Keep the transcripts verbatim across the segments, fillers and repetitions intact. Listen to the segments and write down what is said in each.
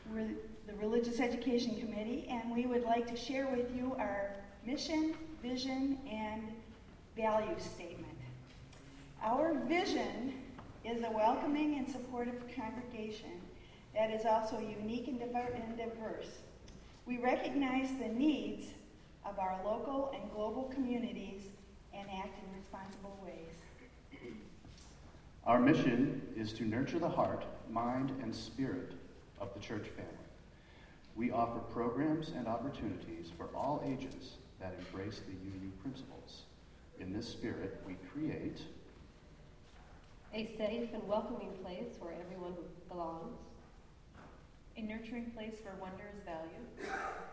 We're the Religious Education Committee, and we would like to share with you our mission, vision, and value statement. Our vision is a welcoming and supportive congregation that is also unique and diverse. We recognize the needs of our local and global communities and act in responsible ways. Our mission is to nurture the heart, mind, and spirit of the church family. We offer programs and opportunities for all ages that embrace the U U principles. In this spirit, we create a safe and welcoming place where everyone belongs, a nurturing place where wonder is valued,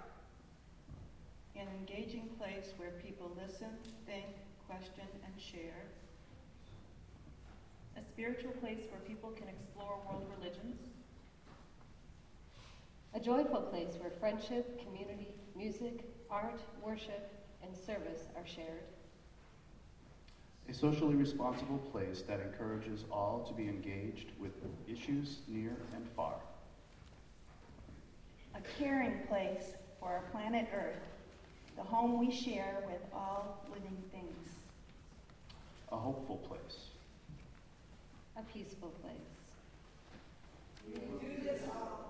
an engaging place where people listen, think, question, and share, a spiritual place where people can explore world religions, a joyful place where friendship, community, music, art, worship, and service are shared, a socially responsible place that encourages all to be engaged with issues near and far, a caring place for our planet Earth, the home we share with all living things, a hopeful place, a peaceful place. We do this all